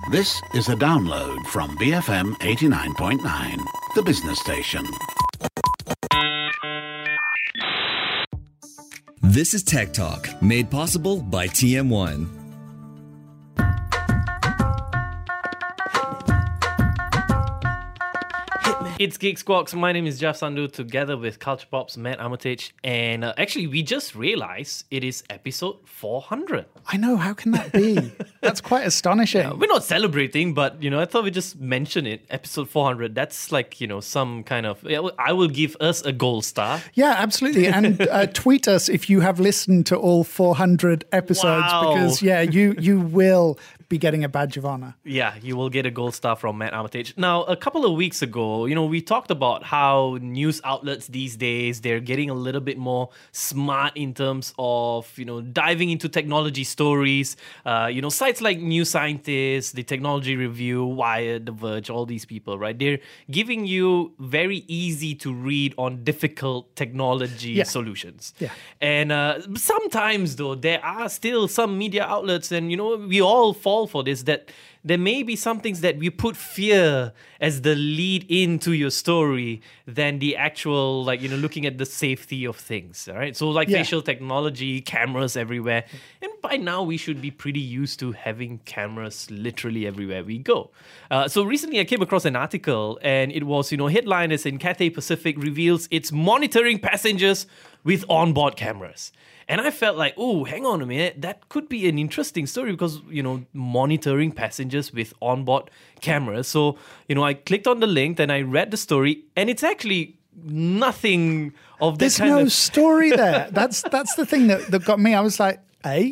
This is a download from BFM 89.9, the business station. This is Tech Talk, made possible by TM1. It's Geek Squawks. My name is Jeff Sandhu, together with Culture Pop's Matt Armitage. And actually, we just realized it is episode 400. I know, how can that be? That's quite astonishing. We're not celebrating, but, I thought we'd just mention it. Episode 400, that's like, some kind of... I will give us a gold star. Yeah, absolutely. And tweet us if you have listened to all 400 episodes. Wow. Because, you will be getting a badge of honor. Yeah, you will get a gold star from Matt Armitage. Now, a couple of weeks ago, we talked about how news outlets these days, they're getting a little bit more smart in terms of, diving into technology stories. Sites like New Scientist, The Technology Review, Wired, The Verge, all these people, right? They're giving you very easy to read on difficult technology solutions. Yeah. And sometimes, though, there are still some media outlets, and, we all fall for this, that there may be some things that we put fear as the lead into your story than the actual, looking at the safety of things, all right? So, facial technology, cameras everywhere. And by now, we should be pretty used to having cameras literally everywhere we go. So recently, I came across an article, and it was, headline is in Cathay Pacific reveals it's monitoring passengers with onboard cameras. And I felt like, oh, hang on a minute, that could be an interesting story because, monitoring passengers with onboard cameras. So, I clicked on the link and I read the story, and it's actually nothing of this There's no story there. That's the thing that got me. I was like, eh?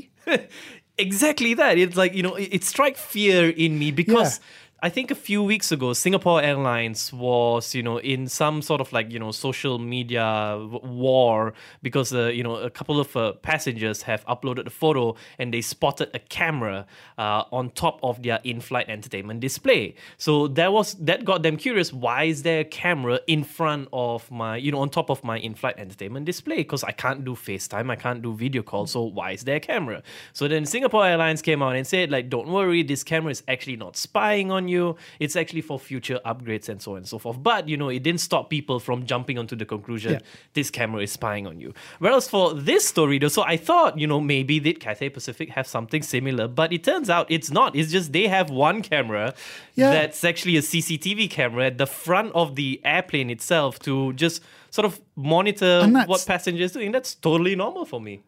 Exactly that. It's like, it struck fear in me because... I think a few weeks ago, Singapore Airlines was, in some sort of social media war because, a couple of passengers have uploaded a photo and they spotted a camera on top of their in-flight entertainment display. So that got them curious. Why is there a camera in front of my, on top of my in-flight entertainment display? Because I can't do FaceTime, I can't do video call. So why is there a camera? So then Singapore Airlines came out and said, don't worry, this camera is actually not spying on you. It's actually for future upgrades and so on and so forth. But, it didn't stop people from jumping onto the conclusion this camera is spying on you. Whereas for this story, though, so I thought, maybe did Cathay Pacific have something similar? But it turns out it's not. It's just they have one camera that's actually a CCTV camera at the front of the airplane itself to just sort of monitor what passengers are doing. That's totally normal for me.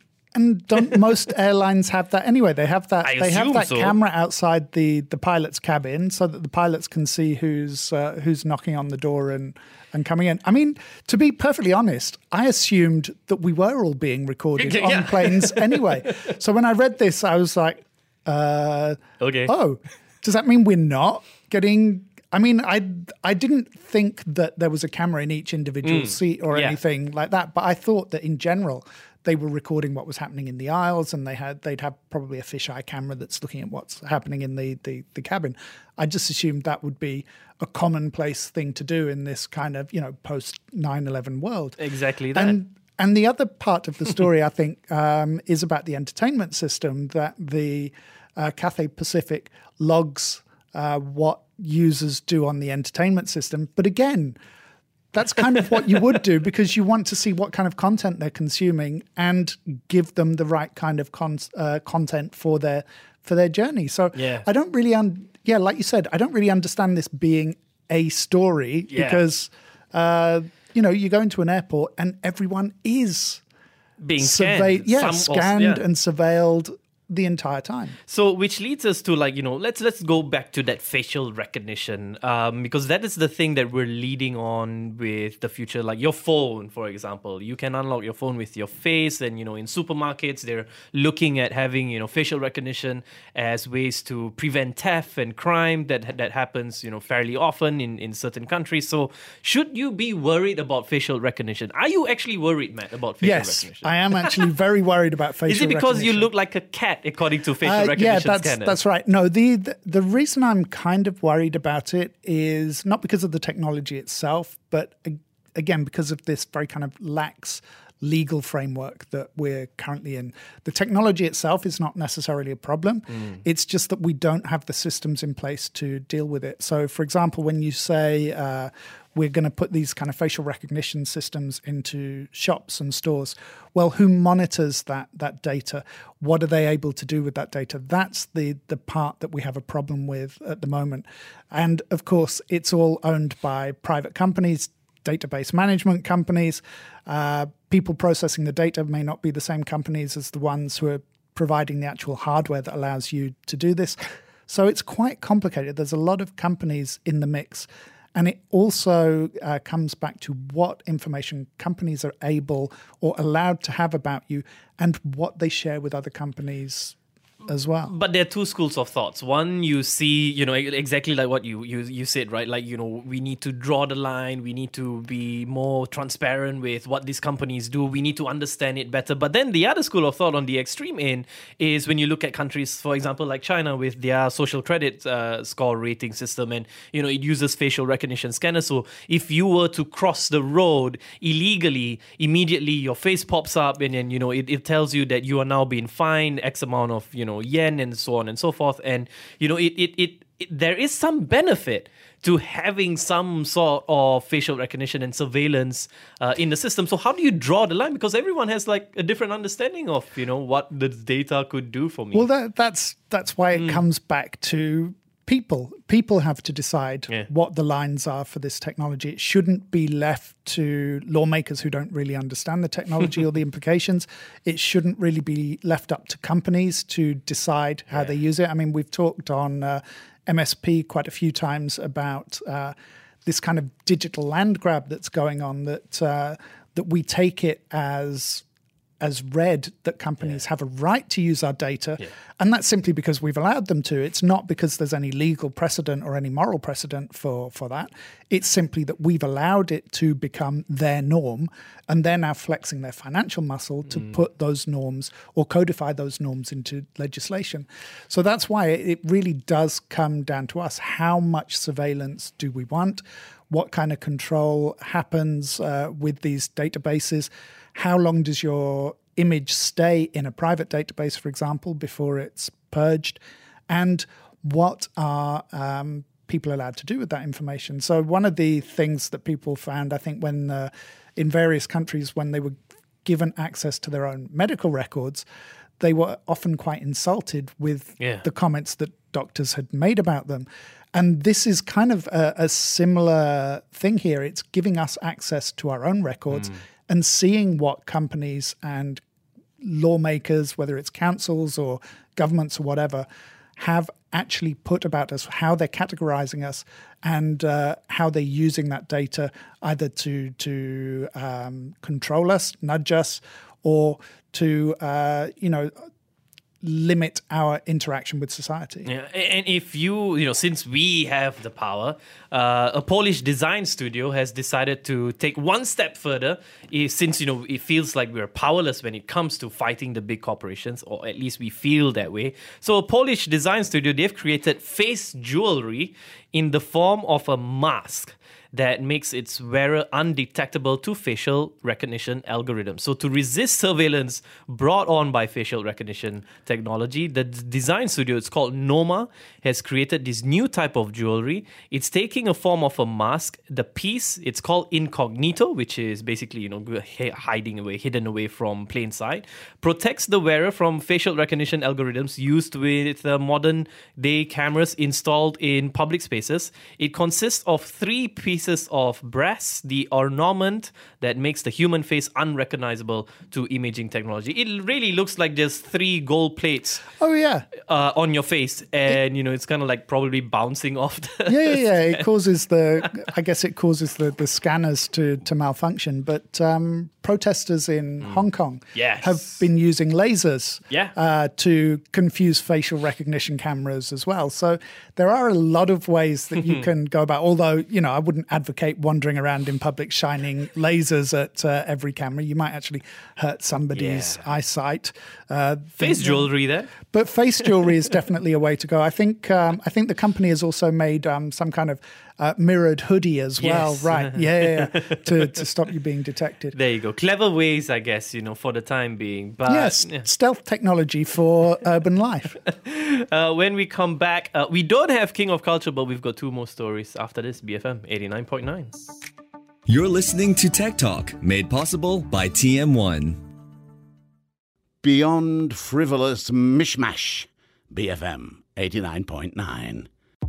And don't most airlines have that anyway? They have that. They have that so. Camera outside the pilot's cabin so that the pilots can see who's knocking on the door and coming in. I mean, to be perfectly honest, I assumed that we were all being recorded on planes anyway. So when I read this, I was like, okay. Oh, does that mean we're not getting? I mean, I didn't think that there was a camera in each individual seat or anything like that, but I thought that in general they were recording what was happening in the aisles, and they'd have probably a fisheye camera that's looking at what's happening in the cabin. I just assumed that would be a commonplace thing to do in this kind of, post 9/11 world. Exactly that. And the other part of the story, I think, is about the entertainment system, that the Cathay Pacific logs what users do on the entertainment system. But again, that's kind of what you would do because you want to see what kind of content they're consuming and give them the right kind of content for their journey. So I don't really, like you said, I don't really understand this being a story because, you go into an airport and everyone is being scanned. Scanned and surveilled the entire time. So, which leads us to let's go back to that facial recognition because that is the thing that we're leading on with the future. Like your phone, for example, you can unlock your phone with your face, and in supermarkets they're looking at having facial recognition as ways to prevent theft and crime that happens fairly often in certain countries. So, should you be worried about facial recognition? Are you actually worried, Matt, about facial recognition? Yes, I am actually very worried about facial recognition. Is it because you look like a cat, according to facial recognition scanners? That's right. No, the reason I'm kind of worried about it is not because of the technology itself, but again, because of this very kind of lax legal framework that we're currently in. The technology itself is not necessarily a problem. It's just that we don't have the systems in place to deal with it. So, for example, when you say we're going to put these kind of facial recognition systems into shops and stores, well, who monitors that data? What are they able to do with that data? That's the part that we have a problem with at the moment. And of course, it's all owned by private companies, database management companies. People processing the data may not be the same companies as the ones who are providing the actual hardware that allows you to do this. So it's quite complicated. There's a lot of companies in the mix. And it also comes back to what information companies are able or allowed to have about you and what they share with other companies as well. But there are two schools of thoughts. One, you see, exactly like what you said, right? Like, we need to draw the line. We need to be more transparent with what these companies do. We need to understand it better. But then the other school of thought on the extreme end is when you look at countries, for example, like China with their social credit score rating system, and, it uses facial recognition scanners. So if you were to cross the road illegally, immediately your face pops up and then, it tells you that you are now being fined X amount of, yen and so on and so forth. And, there is some benefit to having some sort of facial recognition and surveillance in the system. So how do you draw the line? Because everyone has like a different understanding of, what the data could do for me. Well, that's why it comes back to people. People have to decide what the lines are for this technology. It shouldn't be left to lawmakers who don't really understand the technology or the implications. It shouldn't really be left up to companies to decide how they use it. I mean, we've talked on MSP quite a few times about this kind of digital land grab that's going on, that we take it as read that companies have a right to use our data. And that's simply because we've allowed them to. It's not because there's any legal precedent or any moral precedent for that. It's simply that we've allowed it to become their norm, and they're now flexing their financial muscle to put those norms or codify those norms into legislation. So that's why it really does come down to us. How much surveillance do we want? What kind of control happens with these databases? How long does your image stay in a private database, for example, before it's purged? And what are people allowed to do with that information? So one of the things that people found, I think, when in various countries, when they were given access to their own medical records, they were often quite insulted with the comments that doctors had made about them. And this is kind of a similar thing here. It's giving us access to our own records and seeing what companies and lawmakers, whether it's councils or governments or whatever, have actually put about us, how they're categorizing us, and how they're using that data either to control us, nudge us, or to limit our interaction with society. Yeah, and if since we have the power, a Polish design studio has decided to take one step further. Since it feels like we're powerless when it comes to fighting the big corporations, or at least we feel that way. So a Polish design studio, they've created face jewelry in the form of a mask that makes its wearer undetectable to facial recognition algorithms. So to resist surveillance brought on by facial recognition technology, the design studio, it's called Noma, has created this new type of jewelry. It's taking a form of a mask. The piece, it's called incognito, which is basically, hidden away from plain sight, protects the wearer from facial recognition algorithms used with modern day cameras installed in public spaces. It consists of 3 pieces of brass, the ornament that makes the human face unrecognizable to imaging technology. It really looks like there's 3 gold plates. Oh yeah, on your face, and it's kind of like probably bouncing off. It causes the scanners to malfunction. But protesters in Hong Kong have been using lasers to confuse facial recognition cameras as well. So there are a lot of ways that you can go about. Although I wouldn't advocate wandering around in public shining lasers at every camera. You might actually hurt somebody's eyesight. Face jewelry there. But face jewelry is definitely a way to go. I think the company has also made some kind of mirrored hoodie as well, Yes. right? Yeah, to stop you being detected. There you go. Clever ways, I guess, for the time being. But Yes, stealth technology for urban life. when we come back, we don't have King of Culture, but we've got two more stories after this. BFM 89.9. You're listening to Tech Talk, made possible by TM1. Beyond frivolous mishmash. BFM 89.9.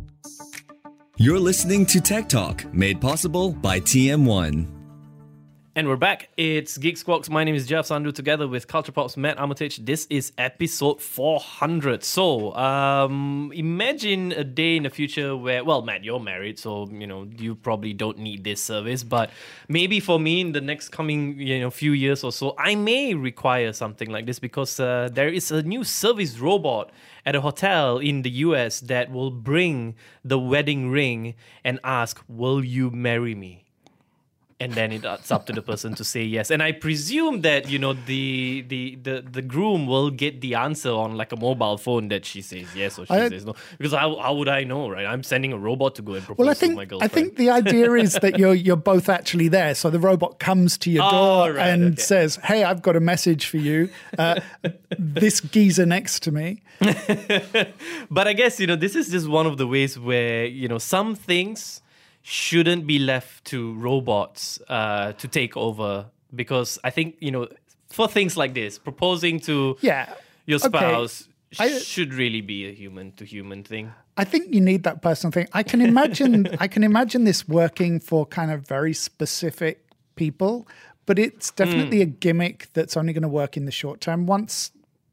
You're listening to Tech Talk, made possible by TM1. And we're back. It's Geek Squawks. My name is Jeff Sandhu, together with Culture Pop's Matt Armitage. This is episode 400. So, imagine a day in the future where, well, Matt, you're married, so, you probably don't need this service. But maybe for me, in the next coming, few years or so, I may require something like this because there is a new service robot at a hotel in the US that will bring the wedding ring and ask, will you marry me? And then it's up to the person to say yes. And I presume that, the groom will get the answer on like a mobile phone that she says yes or she says no. Because how would I know, right? I'm sending a robot to go and propose to my girlfriend. I think the idea is that you're both actually there. So the robot comes to your door says, hey, I've got a message for you. This geezer next to me. But I guess, this is just one of the ways where, some things shouldn't be left to robots to take over, because I think, for things like this, proposing to your spouse should really be a human-to-human thing. I think you need that personal thing. I can imagine this working for kind of very specific people, but it's definitely a gimmick that's only going to work in the short term. Once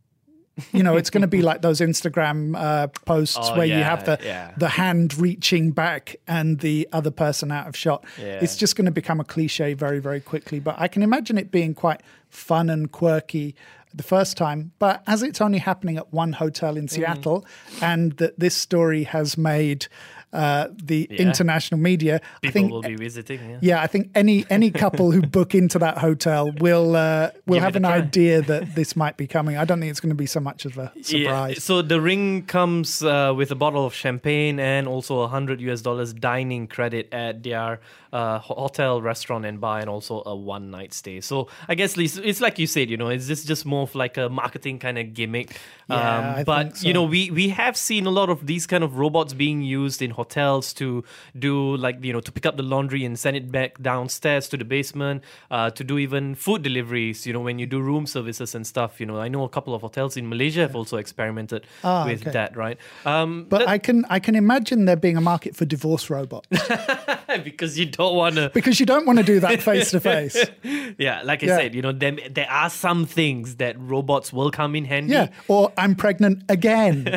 it's going to be like those Instagram posts where you have the hand reaching back and the other person out of shot. Yeah. It's just going to become a cliche very, very quickly. But I can imagine it being quite fun and quirky the first time. But as it's only happening at one hotel in Seattle, and that this story has made the international media, people will be visiting. I think any couple who book into that hotel will have an idea that this might be coming. I don't think it's going to be so much of a surprise. Yeah. So the ring comes with a bottle of champagne and also $100 dining credit at their hotel, restaurant, and bar, and also a one-night stay. So I guess it's like you said, it's just more of like a marketing kind of gimmick. I think so. We have seen a lot of these kind of robots being used in hotels to do to pick up the laundry and send it back downstairs to the basement, to do even food deliveries, when you do room services and stuff. I know a couple of hotels in Malaysia have also experimented with that, right? But I can imagine there being a market for divorce robots. Because you don't want to do that face to face. Yeah, like I said, there are some things that robots will come in handy. Yeah, or I'm pregnant again.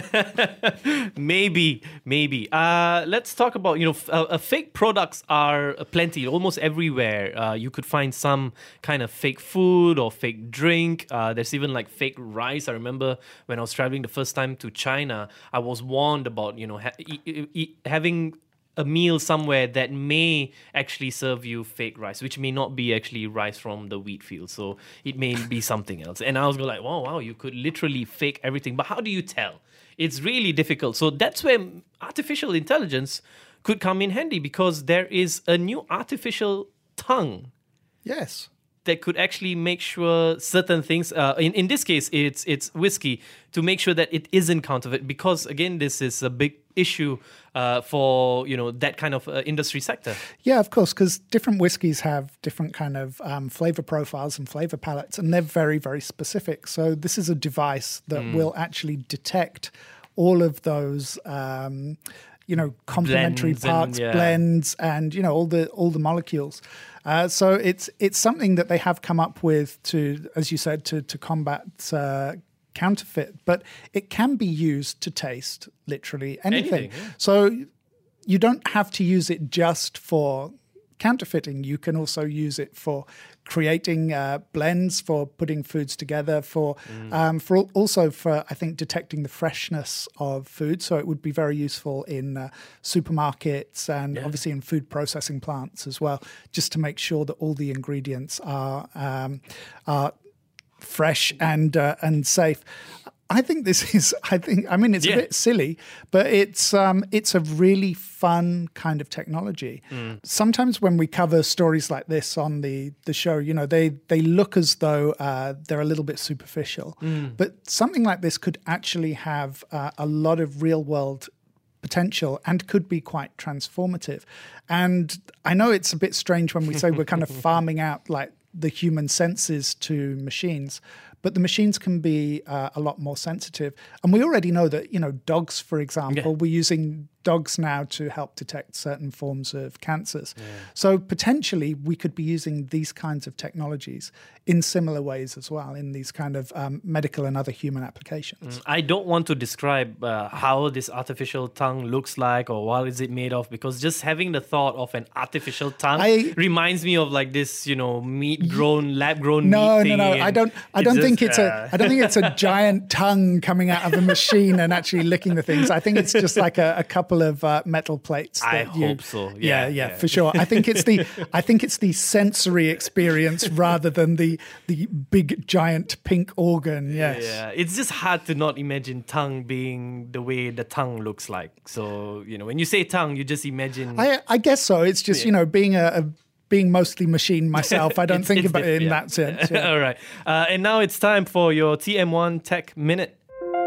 Maybe. Let's talk about, fake products are plenty, almost everywhere. You could find some kind of fake food or fake drink. There's even like fake rice. I remember when I was traveling the first time to China, I was warned about, having a meal somewhere that may actually serve you fake rice, which may not be actually rice from the wheat field. So it may be something else. And I was like, wow, you could literally fake everything. But how do you tell? It's really difficult. So that's where artificial intelligence could come in handy, because there is a new artificial tongue. Yes. That could actually make sure certain things, in this case, it's whiskey, to make sure that it isn't counterfeit. Because again, this is a big issue for that kind of industry sector. Yeah, of course, because different whiskies have different kind of flavor profiles and flavor palettes, and they're very, very specific. So this is a device that will actually detect all of those complementary parts, blends, and all the molecules. So it's something that they have come up with to, as you said, to combat counterfeit, but it can be used to taste literally anything. So you don't have to use it just for counterfeiting. You can also use it for creating blends, for putting foods together, for I think detecting the freshness of food. So it would be very useful in supermarkets and obviously in food processing plants as well, just to make sure that all the ingredients are fresh and safe. I think it's a bit silly, but it's a really fun kind of technology. Sometimes when we cover stories like this on the show, they look as though they're a little bit superficial. But something like this could actually have a lot of real world potential and could be quite transformative. And I know it's a bit strange when we say we're kind of farming out like the human senses to machines, but the machines can be a lot more sensitive. And we already know that, dogs, for example, we're using dogs now to help detect certain forms of cancers. So potentially we could be using these kinds of technologies in similar ways as well, in these kind of medical and other human applications. I don't want to describe how this artificial tongue looks like or what is it made of, because just having the thought of an artificial tongue reminds me of like this, meat-grown, lab-grown meat thing. No. I don't think it's a giant tongue coming out of a machine and actually licking the things. I think it's just like a couple of metal plates. I hope so. Yeah, for sure. I think it's the sensory experience rather than the big giant pink organ. Yes. Yeah, it's just hard to not imagine tongue being the way the tongue looks like. So when you say tongue, you just imagine. I guess so. It's just being mostly machine myself, I don't think about it in that sense. Yeah. All right. And now it's time for your TM1 Tech Minute.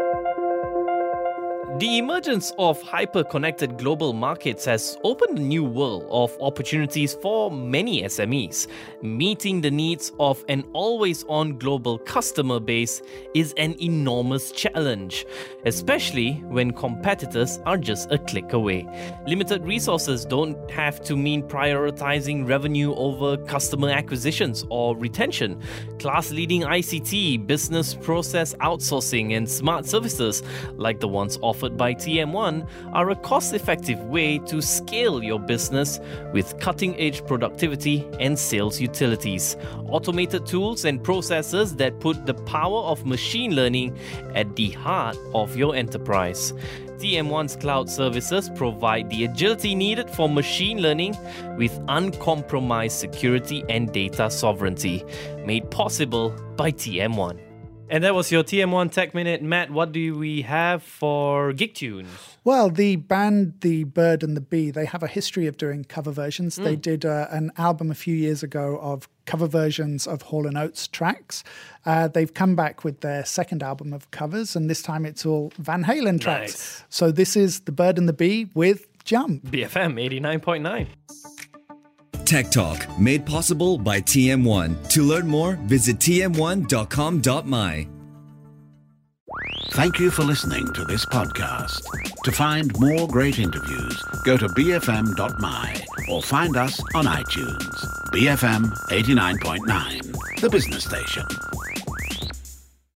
The emergence of hyper-connected global markets has opened a new world of opportunities for many SMEs. Meeting the needs of an always-on global customer base is an enormous challenge, especially when competitors are just a click away. Limited resources don't have to mean prioritizing revenue over customer acquisitions or retention. Class-leading ICT, business process outsourcing, and smart services like the ones offered by TM1 are a cost-effective way to scale your business with cutting-edge productivity and sales utilities. Automated tools and processes that put the power of machine learning at the heart of your enterprise. TM1's cloud services provide the agility needed for machine learning with uncompromised security and data sovereignty, made possible by TM1. And that was your TM1 Tech Minute. Matt, what do we have for Geek Tunes? Well, the band The Bird and the Bee, they have a history of doing cover versions. They did an album a few years ago of cover versions of Hall & Oates tracks. They've come back with their second album of covers, and this time it's all Van Halen tracks. Nice. So this is The Bird and the Bee with Jump. BFM 89.9. Tech Talk, made possible by TM1. To learn more, visit tm1.com.my. Thank you for listening to this podcast. To find more great interviews, go to bfm.my or find us on iTunes. BFM 89.9, the business station.